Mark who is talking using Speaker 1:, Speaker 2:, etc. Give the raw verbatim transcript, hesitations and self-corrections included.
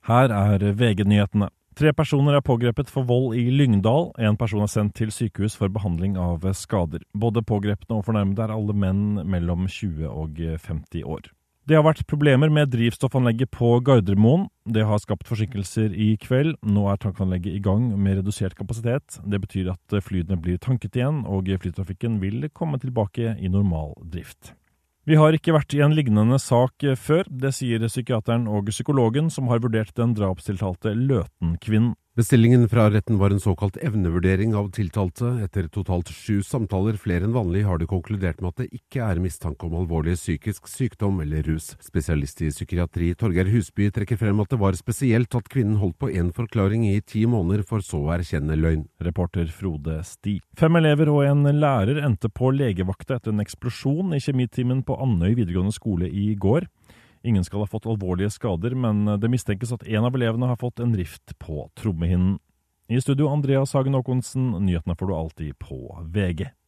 Speaker 1: Her er V G-nyhetene. Tre personer er pågrepet for vold i Lyngdal. En person er sendt til sykehus for behandling av skader. Både pågrepne og fornærmede er alle menn mellom tjue og femti år. Det har vært problemer med drivstoffanlegget på Gardermoen. Det har skapt forsinkelser i kveld. Nå er tankanlegget i gang med redusert kapasitet. Det betyr at flyene blir tanket igjen, og flytrafikken vil komme tilbake i normal drift. Vi har ikke vært i en lignende sak før, det sier psykiateren og psykologen som har vurdert den drapstiltalte Løten-kvinnen.
Speaker 2: Bestillingen fra retten var en såkalt evnevurdering av tiltalte. Etter totalt sju samtaler, flere enn vanlig, har det konkludert med at det ikke er mistanke om alvorlig psykisk sykdom eller rus. Spesialist i psykiatri Torgeir Husby trekker frem at det var spesielt at kvinnen holdt på en forklaring i ti måneder for så å erkjenne løgn.
Speaker 1: Reporter Frode Sti. Fem elever og en lærer endte på legevakta etter en eksplosjon i kjemitimen på Andøy videregående skole i går. Ingen skal ha fått alvorlige skader, men det mistenkes at en av elevene har fått en rift på trommehinnen. I studio Andreas Hagen Håkonsen, nyhetene får du alltid på V G.